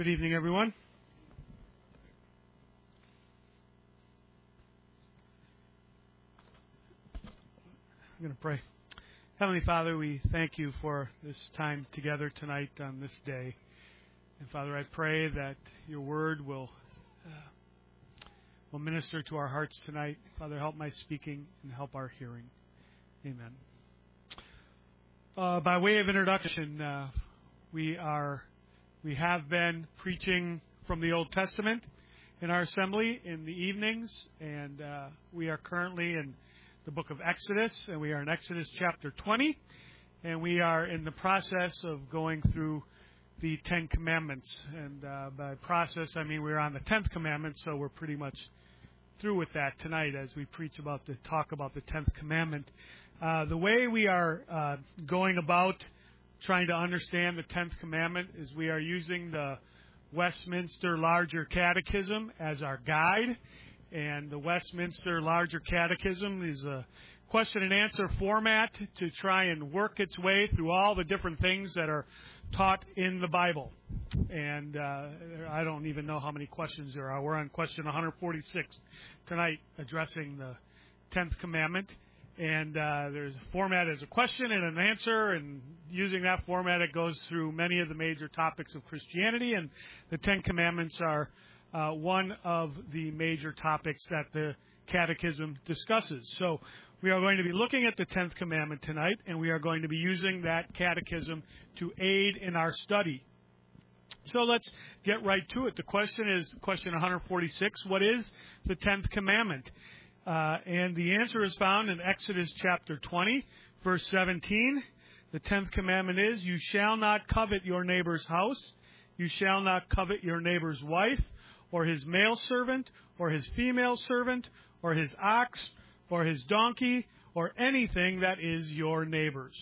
Good evening, everyone. I'm going to pray. Heavenly Father, we thank you for this time together tonight on this day. And Father, I pray that your word will minister to our hearts tonight. Father, help my speaking and help our hearing. Amen. By way of introduction, we have been preaching from the Old Testament in our assembly in the evenings, and we are currently in the book of Exodus, and we are in Exodus chapter 20, and we are in the process of going through the Ten Commandments. And by process, I mean we're on the 10th commandment, so we're pretty much through with that tonight as we talk about the 10th commandment. The way we are going about trying to understand the 10th commandment is we are using the Westminster Larger Catechism as our guide. And the Westminster Larger Catechism is a question and answer format to try and work its way through all the different things that are taught in the Bible. And I don't even know how many questions there are. We're on question 146 tonight, addressing the 10th commandment. And there's a format as a question and an answer, and using that format, it goes through many of the major topics of Christianity, and the Ten Commandments are one of the major topics that the Catechism discusses. So we are going to be looking at the 10th commandment tonight, and we are going to be using that Catechism to aid in our study. So let's get right to it. The question is question 146, what is the 10th commandment? And the answer is found in Exodus chapter 20, verse 17. The 10th commandment is, you shall not covet your neighbor's house. You shall not covet your neighbor's wife, or his male servant, or his female servant, or his ox, or his donkey, or anything that is your neighbor's.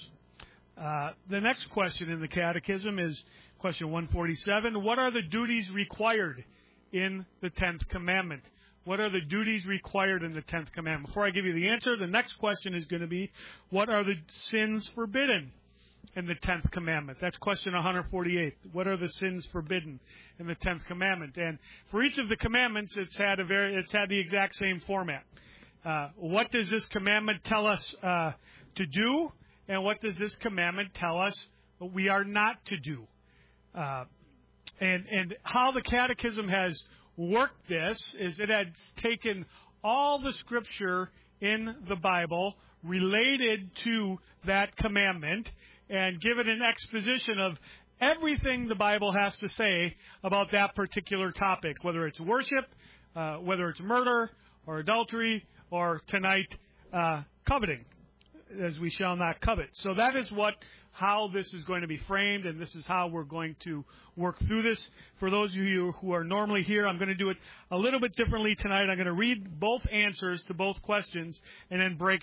The next question in the Catechism is question 147. What are the duties required in the 10th commandment? What are the duties required in the 10th commandment? Before I give you the answer, the next question is going to be, what are the sins forbidden in the 10th commandment? That's question 148. What are the sins forbidden in the 10th commandment? And for each of the commandments, it's had the exact same format. What does this commandment tell us to do? And what does this commandment tell us we are not to do? And how the Catechism has worked this is it has taken all the scripture in the Bible related to that commandment and given an exposition of everything the Bible has to say about that particular topic, whether it's worship, whether it's murder or adultery, or tonight, coveting, as we shall not covet. So that is how this is going to be framed, and this is how we're going to work through this. For those of you who are normally here, I'm going to do it a little bit differently tonight. I'm going to read both answers to both questions and then break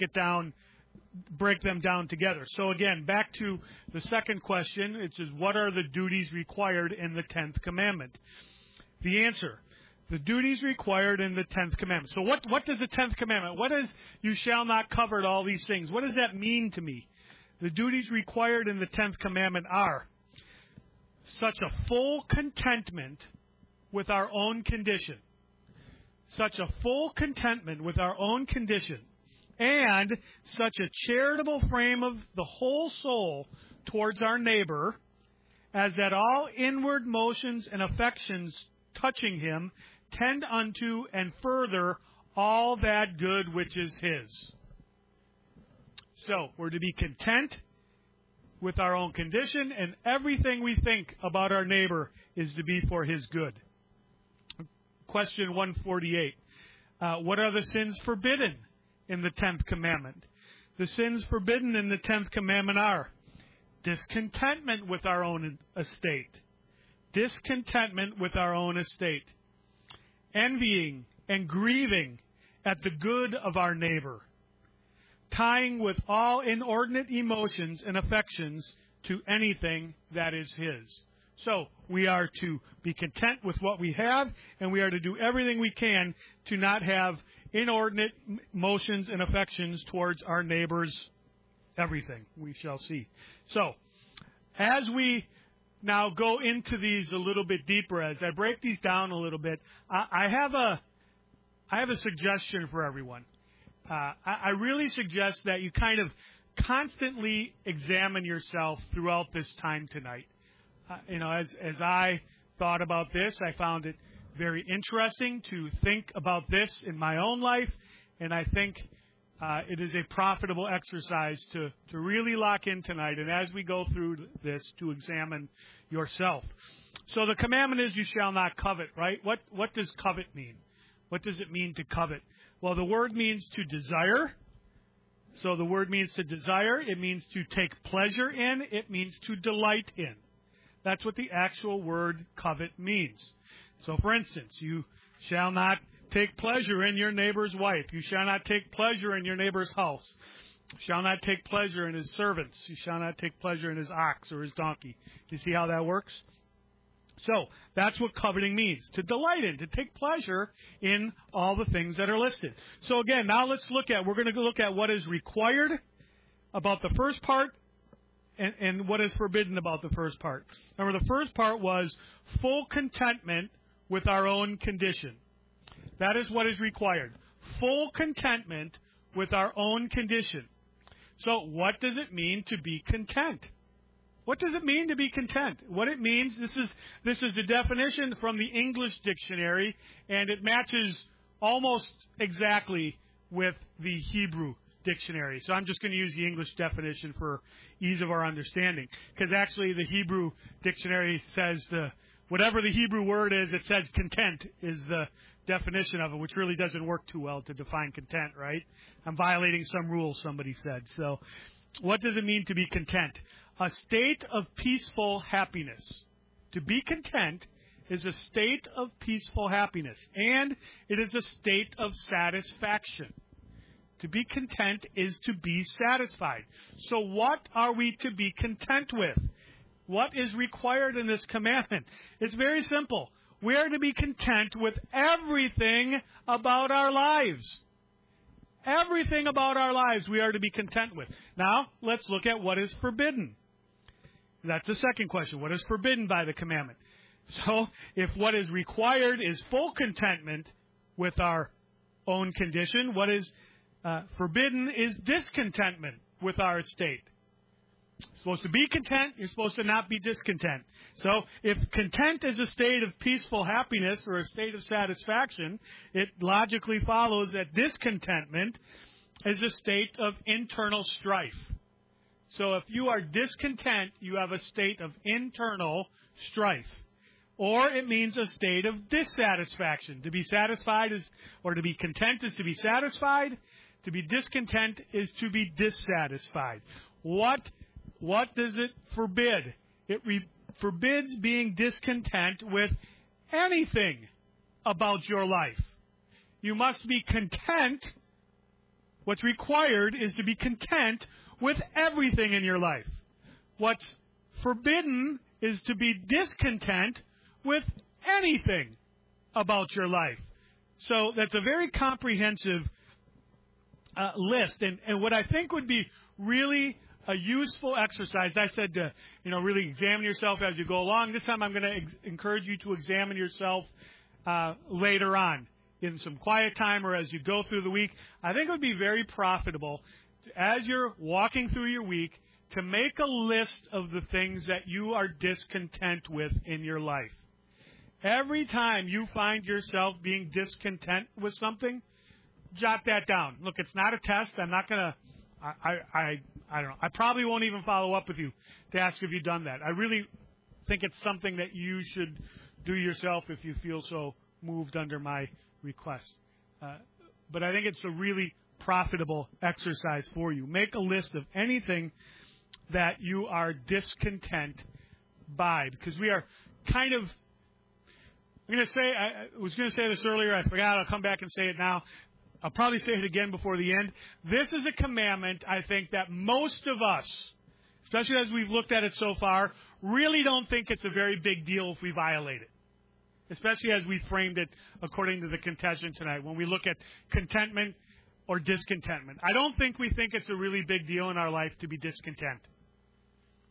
them down together. So again, back to the second question, which is what are the duties required in the 10th commandment? The answer, the duties required in the 10th commandment. So what does the 10th commandment, what is you shall not covet all these things? What does that mean to me? The duties required in the 10th commandment are such a full contentment with our own condition. Such a full contentment with our own condition. And such a charitable frame of the whole soul towards our neighbor, as that all inward motions and affections touching him tend unto and further all that good which is his. So, we're to be content with our own condition, and everything we think about our neighbor is to be for his good. Question 148. What are the sins forbidden in the 10th commandment? The sins forbidden in the 10th commandment are discontentment with our own estate. Discontentment with our own estate. Envying and grieving at the good of our neighbor. Tying with all inordinate emotions and affections to anything that is his. So, we are to be content with what we have, and we are to do everything we can to not have inordinate motions and affections towards our neighbor's everything. We shall see. So, as we now go into these a little bit deeper, as I break these down a little bit, I have a suggestion for everyone. I really suggest that you kind of constantly examine yourself throughout this time tonight. As I thought about this, I found it very interesting to think about this in my own life, and I think it is a profitable exercise to really lock in tonight, and as we go through this, to examine yourself. So the commandment is, you shall not covet, right? What does covet mean? What does it mean to covet? Well, the word means to desire. So the word means to desire. It means to take pleasure in. It means to delight in. That's what the actual word covet means. So, for instance, you shall not take pleasure in your neighbor's wife. You shall not take pleasure in your neighbor's house. You shall not take pleasure in his servants. You shall not take pleasure in his ox or his donkey. Do you see how that works? So, that's what coveting means, to delight in, to take pleasure in all the things that are listed. So again, now we're going to look at what is required about the first part and what is forbidden about the first part. Remember, the first part was full contentment with our own condition. That is what is required. Full contentment with our own condition. So what does it mean to be content? What does it mean to be content? What it means, this is a definition from the English dictionary, and it matches almost exactly with the Hebrew dictionary. So I'm just going to use the English definition for ease of our understanding, because actually the Hebrew dictionary says whatever the Hebrew word is, it says content is the definition of it, which really doesn't work too well to define content, right? I'm violating some rules, somebody said. So what does it mean to be content? A state of peaceful happiness. To be content is a state of peaceful happiness, and it is a state of satisfaction. To be content is to be satisfied. So what are we to be content with? What is required in this commandment? It's very simple. We are to be content with everything about our lives. Everything about our lives we are to be content with. Now, let's look at what is forbidden. That's the second question. What is forbidden by the commandment? So, if what is required is full contentment with our own condition, what is forbidden is discontentment with our estate. You're supposed to be content, you're supposed to not be discontent. So, if content is a state of peaceful happiness or a state of satisfaction, it logically follows that discontentment is a state of internal strife. So if you are discontent, you have a state of internal strife. Or it means a state of dissatisfaction. To be satisfied or to be content is to be satisfied. To be discontent is to be dissatisfied. What does it forbid? It forbids being discontent with anything about your life. You must be content. What's required is to be content with everything in your life. What's forbidden is to be discontent with anything about your life. So that's a very comprehensive list. And what I think would be really a useful exercise, I said to, really examine yourself as you go along. This time I'm going to encourage you to examine yourself later on in some quiet time or as you go through the week. I think it would be very profitable as you're walking through your week to make a list of the things that you are discontent with in your life. Every time you find yourself being discontent with something, jot that down. Look, it's not a test. I'm not going to, I don't know. I probably won't even follow up with you to ask if you've done that. I really think it's something that you should do yourself if you feel so moved under my request. But I think it's a really profitable exercise for you. Make a list of anything that you are discontent by, because we are kind of, I was going to say this earlier, I forgot, I'll come back and say it now. I'll probably say it again before the end. This is a commandment, I think, that most of us, especially as we've looked at it so far, really don't think it's a very big deal if we violate it. Especially as we framed it according to the contention tonight, when we look at contentment or discontentment. I don't think we think it's a really big deal in our life to be discontent.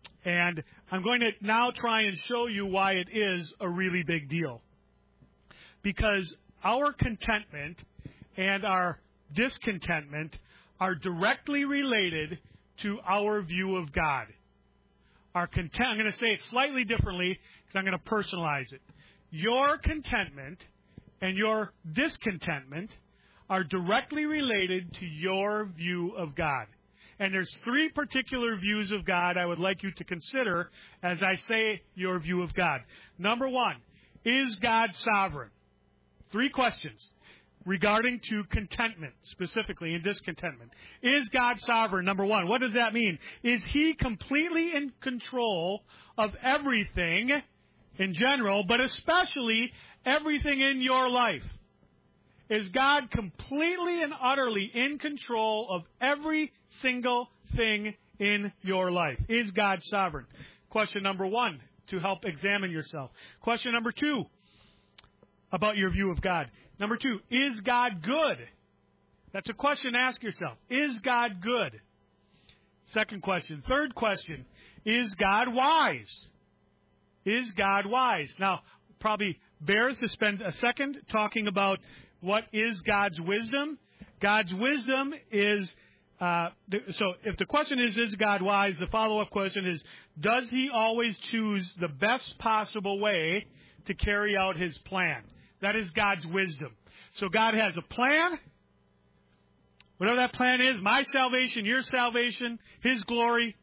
And I'm going to now try and show you why it is a really big deal. Because our contentment and our discontentment are directly related to our view of God. I'm going to say it slightly differently because I'm going to personalize it. Your contentment and your discontentment are directly related to your view of God. And there's three particular views of God I would like you to consider as I say your view of God. Number one, is God sovereign? Three questions regarding to contentment, specifically, and discontentment. Is God sovereign? Number one, what does that mean? Is He completely in control of everything in general, but especially everything in your life? Is God completely and utterly in control of every single thing in your life? Is God sovereign? Question number one, to help examine yourself. Question number two, about your view of God. Number two, is God good? That's a question to ask yourself. Is God good? Second question. Third question, is God wise? Is God wise? Now, probably bears to spend a second talking about what is God's wisdom. God's wisdom is, so if the question is God wise, the follow-up question is, does He always choose the best possible way to carry out His plan? That is God's wisdom. So God has a plan. Whatever that plan is, my salvation, your salvation, His glory,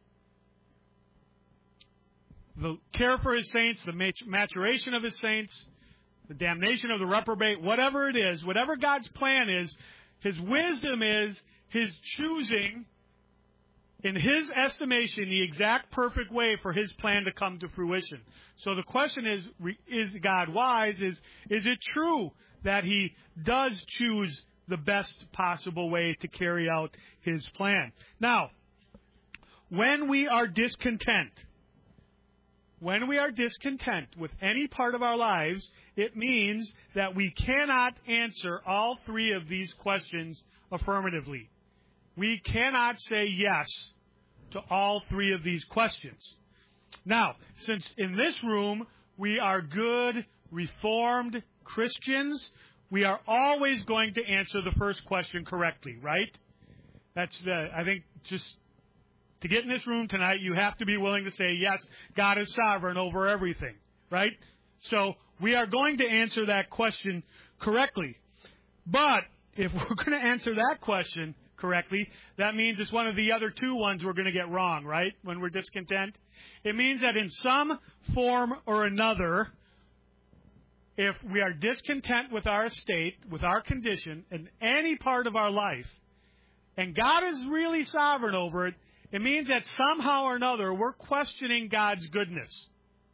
the care for His saints, the maturation of His saints, the damnation of the reprobate, whatever it is, whatever God's plan is, His wisdom is His choosing, in His estimation, the exact perfect way for His plan to come to fruition. So the question is God wise? Is it true that He does choose the best possible way to carry out His plan? Now, when we are discontent with any part of our lives, it means that we cannot answer all three of these questions affirmatively. We cannot say yes to all three of these questions. Now, since in this room we are good, Reformed Christians, we are always going to answer the first question correctly, right? That's, I think, just to get in this room tonight, you have to be willing to say, yes, God is sovereign over everything, right? So we are going to answer that question correctly. But if we're going to answer that question correctly, that means it's one of the other two ones we're going to get wrong, right, when we're discontent? It means that in some form or another, if we are discontent with our estate, with our condition, in any part of our life, and God is really sovereign over it, it means that somehow or another we're questioning God's goodness.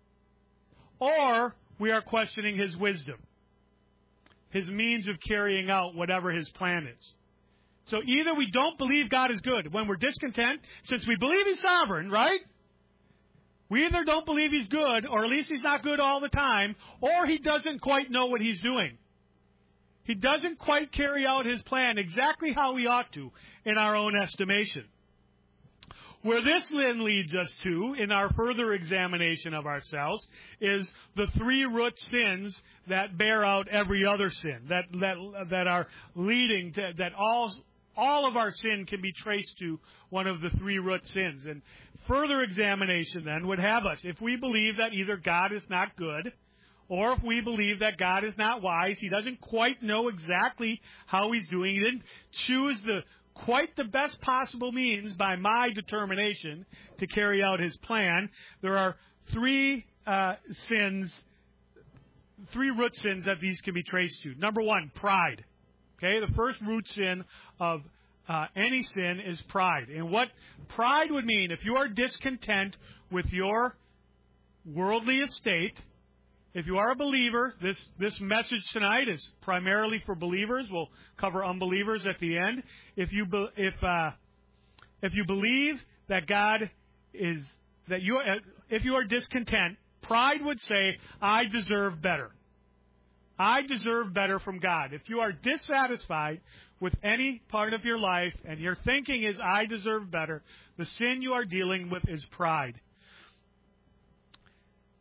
Or we are questioning His wisdom, His means of carrying out whatever His plan is. So either we don't believe God is good when we're discontent, since we believe He's sovereign, right? We either don't believe He's good, or at least He's not good all the time, or He doesn't quite know what He's doing. He doesn't quite carry out His plan exactly how He ought to in our own estimation. Where this then leads us to, in our further examination of ourselves, is the three root sins that bear out every other sin, that are leading to, that all of our sin can be traced to one of the three root sins. And further examination then would have us, if we believe that either God is not good, or if we believe that God is not wise, He doesn't quite know exactly how He's doing, He didn't choose quite the best possible means by my determination to carry out His plan, there are three root sins that these can be traced to. Number one, pride. Okay, the first root sin of any sin is pride. And what pride would mean, if you are discontent with your worldly estate, if you are a believer, this message tonight is primarily for believers. We'll cover unbelievers at the end. If you believe that God is, if you are discontent, pride would say, I deserve better. I deserve better from God. If you are dissatisfied with any part of your life and your thinking is, I deserve better, the sin you are dealing with is pride.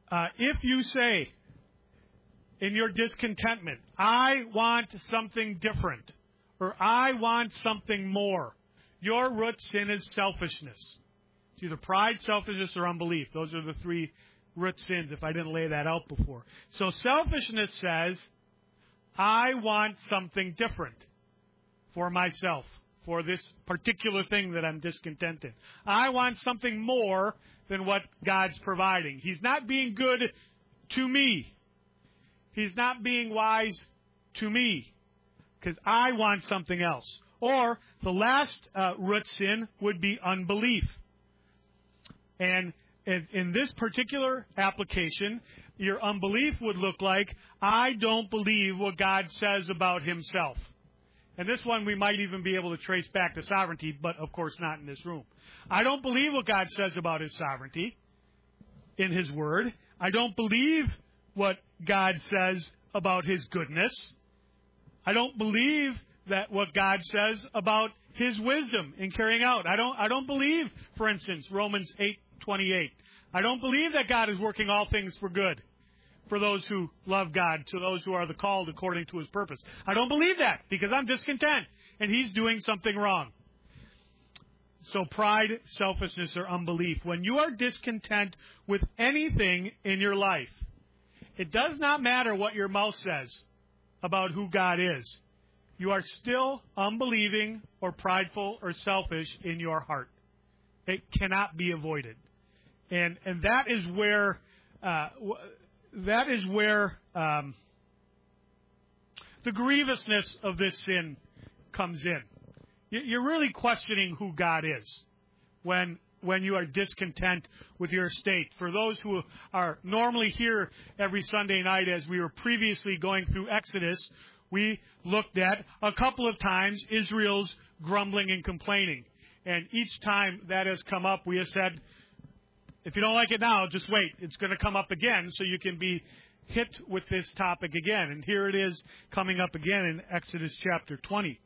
If you say in your discontentment, I want something different, or I want something more, your root sin is selfishness. It's either pride, selfishness, or unbelief. Those are the three root sins, if I didn't lay that out before. So selfishness says, I want something different for myself, for this particular thing that I'm discontent in. I want something more than what God's providing. He's not being good to me. He's not being wise to me, because I want something else. Or the last root sin would be unbelief. And in this particular application, your unbelief would look like, I don't believe what God says about himself. And this one we might even be able to trace back to sovereignty, but of course not in this room. I don't believe what God says about his sovereignty in his word. I don't believe what God says about his goodness. I don't believe that what God says about his wisdom in carrying out. I don't believe, for instance, Romans 8:28. I don't believe that God is working all things for good for those who love God, to those who are the called according to his purpose. I don't believe that because I'm discontent and he's doing something wrong. So pride, selfishness, or unbelief. When you are discontent with anything in your life, it does not matter what your mouth says about who God is. You are still unbelieving or prideful or selfish in your heart. It cannot be avoided. And that is where the grievousness of this sin comes in. You're really questioning who God is when you are discontent with your state. For those who are normally here every Sunday night, as we were previously going through Exodus, we looked at a couple of times Israel's grumbling and complaining. And each time that has come up, we have said, if you don't like it now, just wait. It's going to come up again so you can be hit with this topic again. And here it is coming up again in Exodus chapter 20.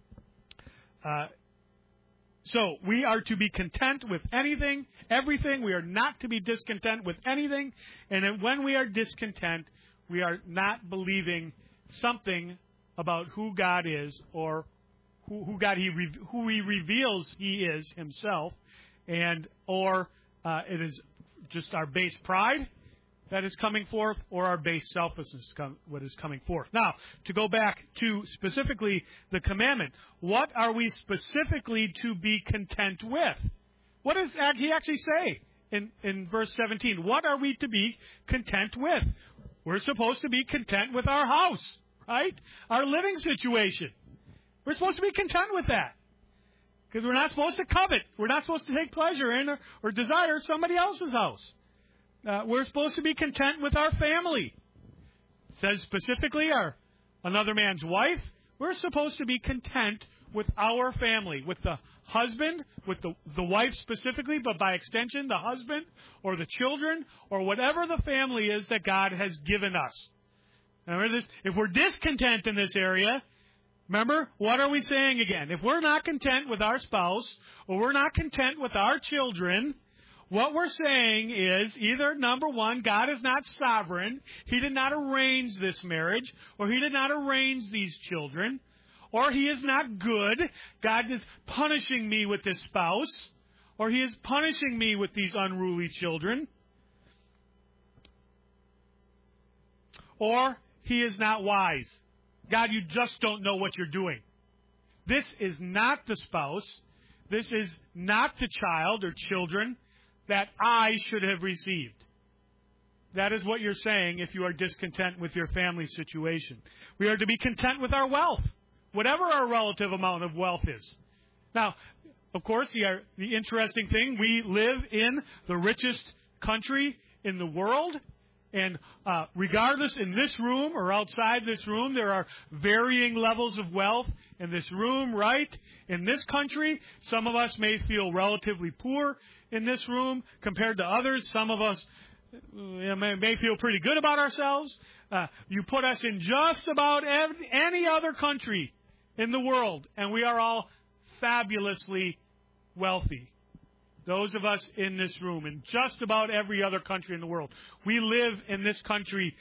So we are to be content with anything, everything. We are not to be discontent with anything. And when we are discontent, we are not believing something about who God is, or who he reveals he is himself, or it is just our base pride that is coming forth, or our base selfishness what is coming forth. Now, to go back to specifically the commandment, what are we specifically to be content with? What does he actually say in verse 17? What are we to be content with? We're supposed to be content with our house, right? Our living situation. We're supposed to be content with that. Because we're not supposed to covet. We're not supposed to take pleasure in or desire somebody else's house. We're supposed to be content with our family. It says specifically another man's wife. We're supposed to be content with our family, with the husband, with the wife specifically, but by extension, the husband or the children or whatever the family is that God has given us. Remember this? If we're discontent in this area, remember, what are we saying again? If we're not content with our spouse, or we're not content with our children, what we're saying is either, number one, God is not sovereign. He did not arrange this marriage, or he did not arrange these children, or he is not good. God is punishing me with this spouse, or he is punishing me with these unruly children, or he is not wise. God, you just don't know what you're doing. This is not the spouse. This is not the child or children that I should have received. That is what you're saying if you are discontent with your family situation. We are to be content with our wealth, whatever our relative amount of wealth is. Now, of course, the interesting thing, we live in the richest country in the world. And regardless, in this room or outside this room, there are varying levels of wealth in this room, right? In this country, some of us may feel relatively poor in this room compared to others. Some of us may feel pretty good about ourselves. You put us in just about any other country in the world, and we are all fabulously wealthy. those of us in this room, and just about every other country in the world, we live in this country.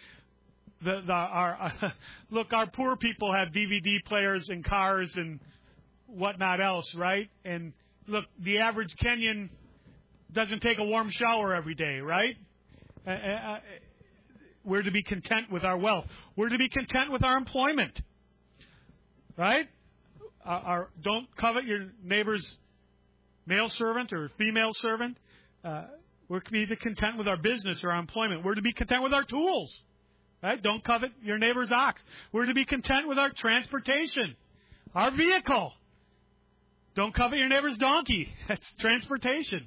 Look, our poor people have DVD players and cars and whatnot else, right? And look, the average Kenyan doesn't take a warm shower every day, right? We're to be content with our wealth. We're to be content with our employment, right? Don't covet your neighbor's male servant or female servant. We're to be content with our business or our employment. We're to be content with our tools, right? Don't covet your neighbor's ox. We're to be content with our transportation, our vehicle. Don't covet your neighbor's donkey. That's transportation.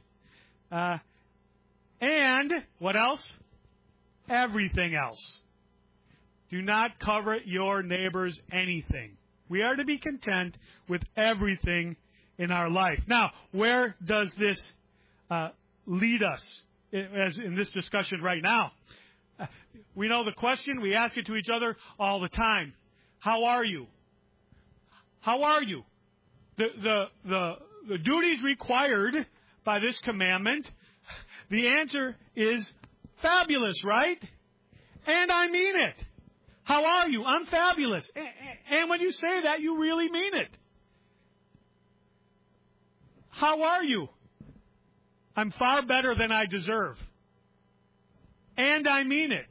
And what else? Everything else. Do not covet your neighbor's anything. We are to be content with everything in our life. Now, where does this lead us as in this discussion right now? We know the question. We ask it to each other all the time. How are you? How are you? The duties required by this commandment, the answer is fabulous, right? And I mean it. How are you? I'm fabulous. And when you say that, you really mean it. How are you? I'm far better than I deserve. And I mean it.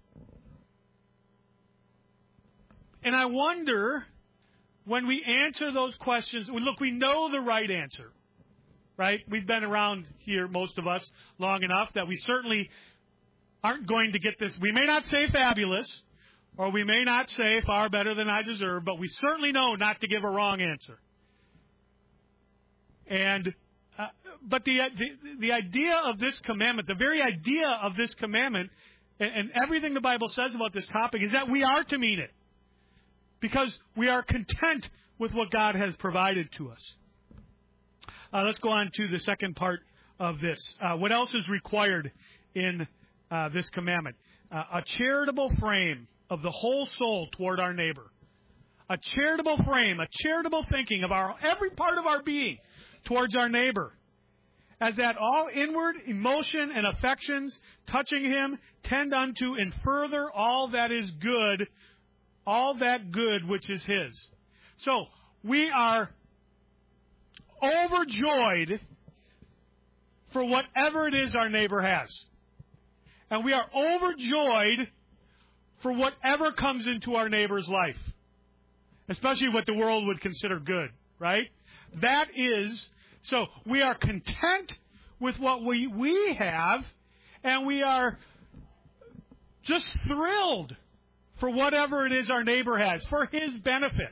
And I wonder, when we answer those questions, look, we know the right answer, right? We've been around here, most of us, long enough that we certainly aren't going to get this. We may not say fabulous, or we may not say far better than I deserve, but we certainly know not to give a wrong answer. And but the idea of this commandment, the very idea of this commandment, and everything the Bible says about this topic is that we are to mean it, because we are content with what God has provided to us. Let's go on to the second part of this. What else is required in this commandment? A charitable frame of the whole soul toward our neighbor. A charitable frame, a charitable thinking of every part of our being towards our neighbor, as that all inward emotion and affections touching him tend unto and further all that is good, all that good which is his. So we are overjoyed for whatever it is our neighbor has. And we are overjoyed for whatever comes into our neighbor's life, especially what the world would consider good, right? That is, so we are content with what we have, and we are just thrilled for whatever it is our neighbor has, for his benefit.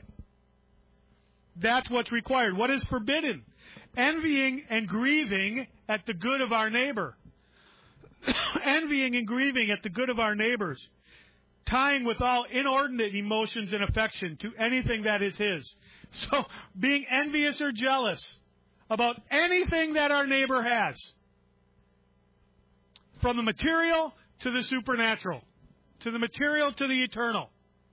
That's what's required. What is forbidden? Envying and grieving at the good of our neighbor. Envying and grieving at the good of our neighbors. Tying with all inordinate emotions and affection to anything that is his. So, being envious or jealous about anything that our neighbor has, from the material to the supernatural, to the material to the eternal,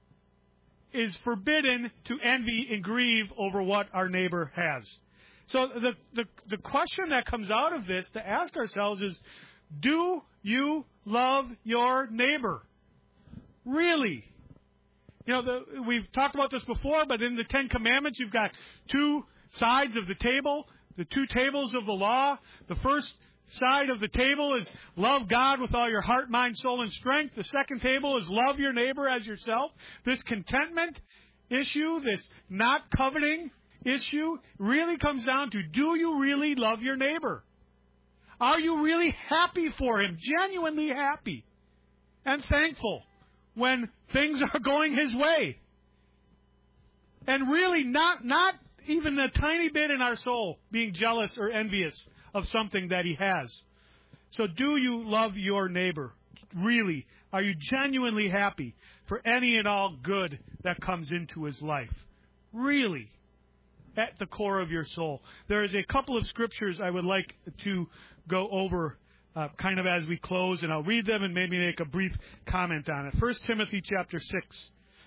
is forbidden to envy and grieve over what our neighbor has. So the question that comes out of this to ask ourselves is, do you love your neighbor? Really? You know, we've talked about this before, but in the Ten Commandments, you've got two sides of the table, the two tables of the law. The first side of the table is love God with all your heart, mind, soul, and strength. The second table is love your neighbor as yourself. This contentment issue, this not coveting issue, really comes down to, do you really love your neighbor? Are you really happy for him, genuinely happy and thankful when things are going his way? And really not even a tiny bit in our soul being jealous or envious of something that he has. So do you love your neighbor? Really? Are you genuinely happy for any and all good that comes into his life? Really? At the core of your soul. There is a couple of scriptures I would like to go over kind of as we close, and I'll read them and maybe make a brief comment on it. 1 Timothy chapter 6,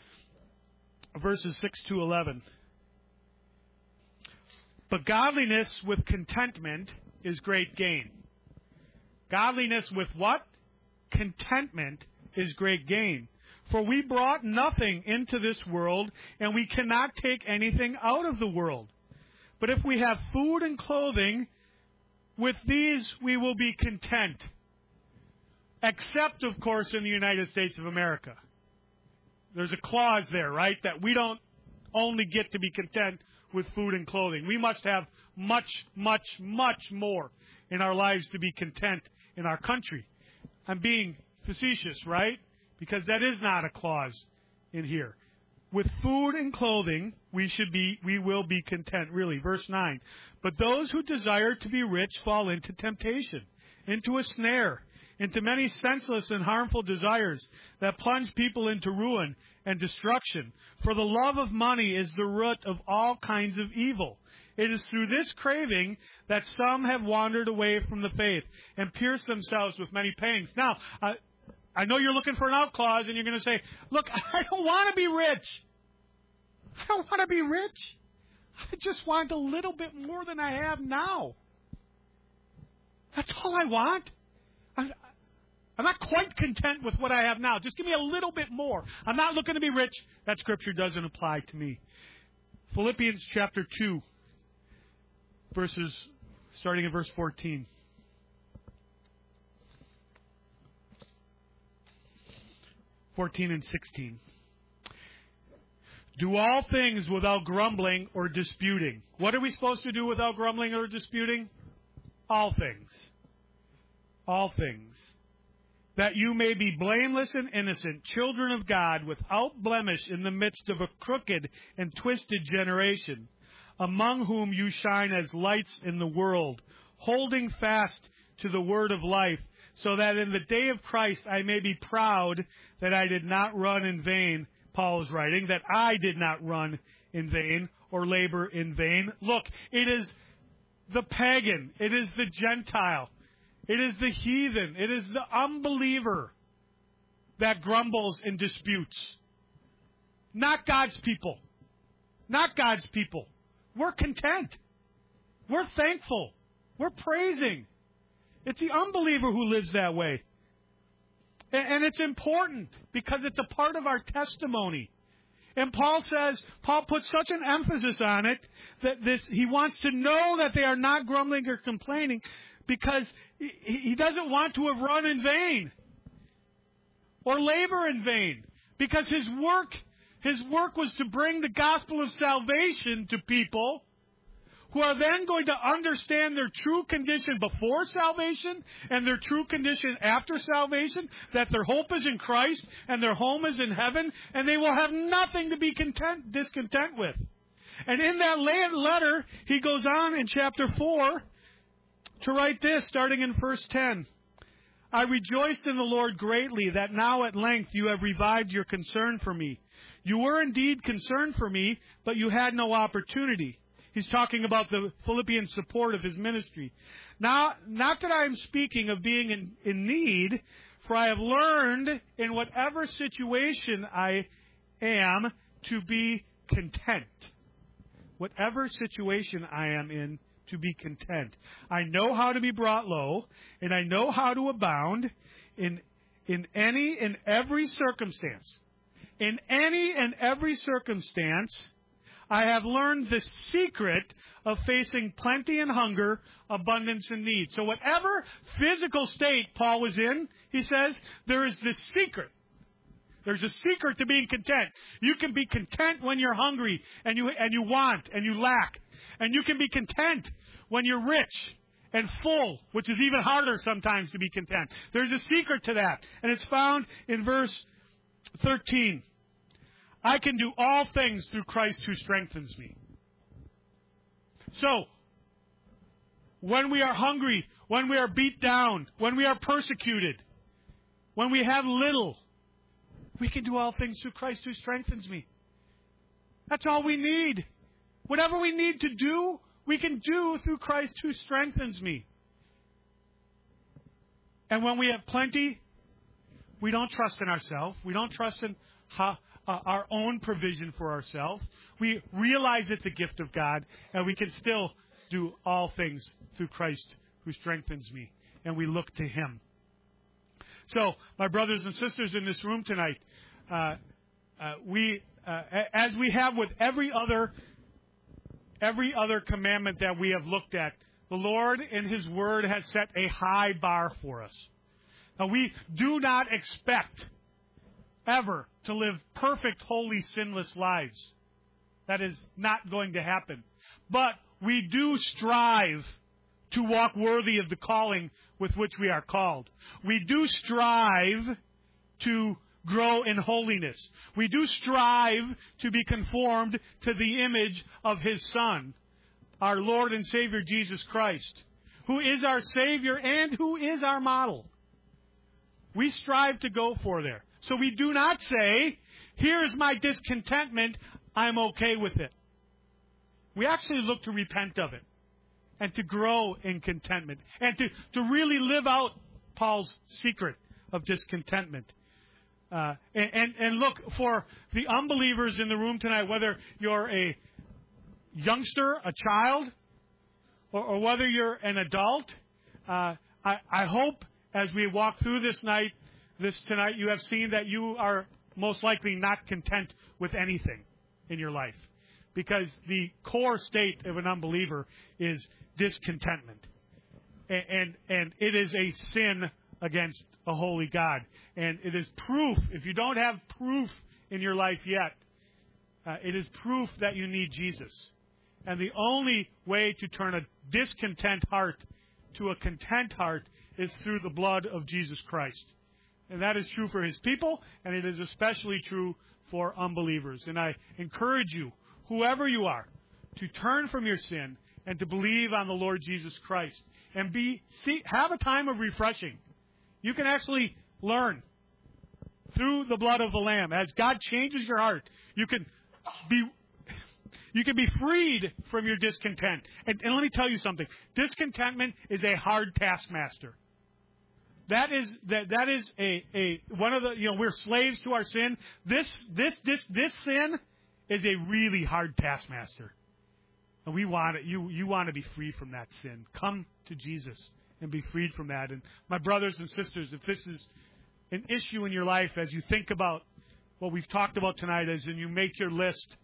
verses 6 to 11. But godliness with contentment is great gain. Godliness with what? Contentment is great gain. For we brought nothing into this world, and we cannot take anything out of the world. But if we have food and clothing, with these we will be content. Except, of course, in the United States of America. There's a clause there, right, that we don't only get to be content with food and clothing. We must have much, much, much more in our lives to be content in our country. I'm being facetious, right? Because that is not a clause in here. With food and clothing, we will be content, really. Verse 9. But those who desire to be rich fall into temptation, into a snare, into many senseless and harmful desires that plunge people into ruin and destruction. For the love of money is the root of all kinds of evil. It is through this craving that some have wandered away from the faith and pierced themselves with many pangs. Now, I know you're looking for an out clause, and you're going to say, look, I don't want to be rich. I don't want to be rich. I just want a little bit more than I have now. That's all I want. I'm not quite content with what I have now. Just give me a little bit more. I'm not looking to be rich. That scripture doesn't apply to me. Philippians chapter 2, starting at verse 14. And 16. Do all things without grumbling or disputing. What are we supposed to do without grumbling or disputing? All things. All things. That you may be blameless and innocent, children of God, without blemish in the midst of a crooked and twisted generation, among whom you shine as lights in the world, holding fast to the word of life, so that in the day of Christ I may be proud that I did not run in vain. Paul is writing that I did not run in vain or labor in vain. Look, it is the pagan. It is the Gentile. It is the heathen. It is the unbeliever that grumbles and disputes. Not God's people. Not God's people. We're content. We're thankful. We're praising. It's the unbeliever who lives that way. And it's important because it's a part of our testimony. And Paul puts such an emphasis on it that he wants to know that they are not grumbling or complaining because he doesn't want to have run in vain or labor in vain, because his work was to bring the gospel of salvation to people who are then going to understand their true condition before salvation and their true condition after salvation, that their hope is in Christ and their home is in heaven, and they will have nothing to be discontent with. And in that letter, he goes on in chapter 4 to write this, starting in verse 10. I rejoiced in the Lord greatly that now at length you have revived your concern for me. You were indeed concerned for me, but you had no opportunity. He's talking about the Philippian support of his ministry. Now, not that I am speaking of being in need, for I have learned in whatever situation I am to be content. Whatever situation I am in, to be content. I know how to be brought low, and I know how to abound in any and every circumstance. In any and every circumstance, I have learned the secret of facing plenty and hunger, abundance and need. So whatever physical state Paul was in, he says, there is this secret. There's a secret to being content. You can be content when you're hungry and you want and you lack. And you can be content when you're rich and full, which is even harder sometimes to be content. There's a secret to that. And it's found in verse 13. I can do all things through Christ who strengthens me. So, when we are hungry, when we are beat down, when we are persecuted, when we have little, we can do all things through Christ who strengthens me. That's all we need. Whatever we need to do, we can do through Christ who strengthens me. And when we have plenty, we don't trust in ourselves. We don't trust in our own provision for ourselves. We realize it's a gift of God, and we can still do all things through Christ who strengthens me. And we look to Him. So, my brothers and sisters in this room tonight, as we have with every other commandment that we have looked at, the Lord in His Word has set a high bar for us. Now, we do not expect ever to live perfect, holy, sinless lives. That is not going to happen. But we do strive to walk worthy of the calling with which we are called. We do strive to grow in holiness. We do strive to be conformed to the image of His Son, our Lord and Savior Jesus Christ, who is our Savior and who is our model. We strive to go for there. So we do not say, here's my discontentment, I'm okay with it. We actually look to repent of it and to grow in contentment and to really live out Paul's secret of discontentment. And look, for the unbelievers in the room tonight, whether you're a youngster, a child, or whether you're an adult, I hope as we walk through this tonight, you have seen that you are most likely not content with anything in your life. Because the core state of an unbeliever is discontentment. And it is a sin against a holy God. And it is proof, if you don't have proof in your life yet, it is proof that you need Jesus. And the only way to turn a discontent heart to a content heart is through the blood of Jesus Christ. And that is true for His people, and it is especially true for unbelievers. And I encourage you, whoever you are, to turn from your sin and to believe on the Lord Jesus Christ. And have a time of refreshing. You can actually learn through the blood of the Lamb. As God changes your heart, you can be freed from your discontent. And let me tell you something. Discontentment is a hard taskmaster. That is a one of the, we're slaves to our sin. This sin is a really hard taskmaster. And we want it. You want to be free from that sin. Come to Jesus and be freed from that. And my brothers and sisters, if this is an issue in your life as you think about what we've talked about tonight, as you make your list,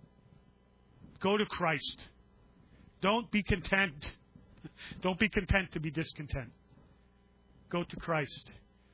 go to Christ. Don't be content. Don't be content to be discontent. Go to Christ.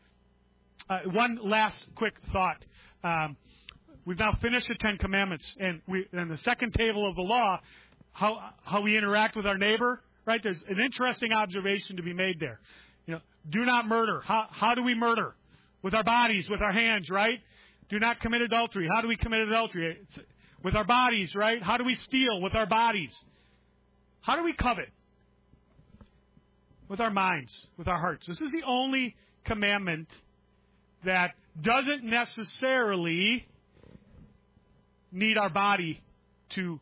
One last quick thought. We've now finished the Ten Commandments, and the second table of the law, how we interact with our neighbor, right? There's an interesting observation to be made there. Do not murder. How do we murder? With our bodies, with our hands, right? Do not commit adultery. How do we commit adultery? With our bodies, right? How do we steal? With our bodies. How do we covet? With our minds, with our hearts. This is the only commandment that doesn't necessarily need our body to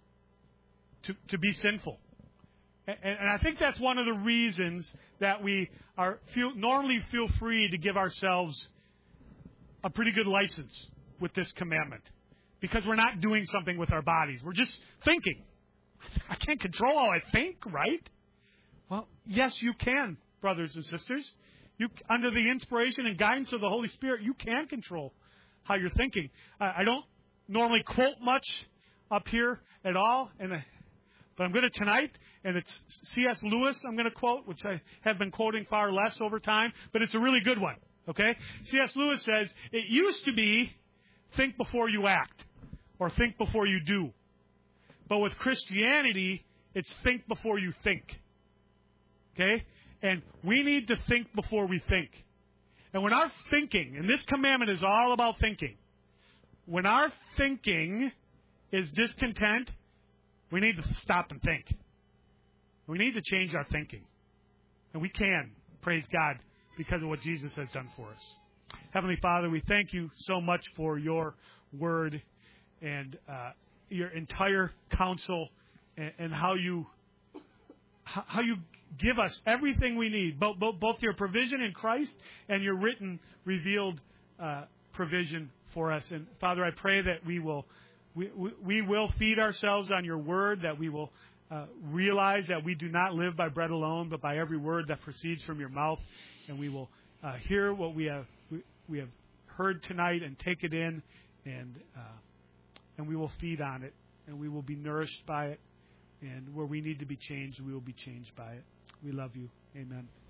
be sinful. And I think that's one of the reasons that we normally feel free to give ourselves a pretty good license with this commandment. Because we're not doing something with our bodies. We're just thinking. I can't control how I think, right? Well, yes, you can, brothers and sisters. Under the inspiration and guidance of the Holy Spirit, you can control how you're thinking. I don't normally quote much up here at all, but I'm going to tonight, and it's C.S. Lewis I'm going to quote, which I have been quoting far less over time, but it's a really good one, okay? C.S. Lewis says, it used to be think before you act, or think before you do. But with Christianity, it's think before you think. Okay? And we need to think before we think. And when our thinking, and this commandment is all about thinking, when our thinking is discontent, we need to stop and think. We need to change our thinking. And we can, praise God, because of what Jesus has done for us. Heavenly Father, we thank you so much for your word and your entire counsel and how you give us everything we need, both your provision in Christ and your written, revealed provision for us. And Father, I pray that we will feed ourselves on your word, that we will realize that we do not live by bread alone, but by every word that proceeds from your mouth. And we will hear what we have heard tonight and take it in, and we will feed on it, and we will be nourished by it. And where we need to be changed, we will be changed by it. We love you. Amen.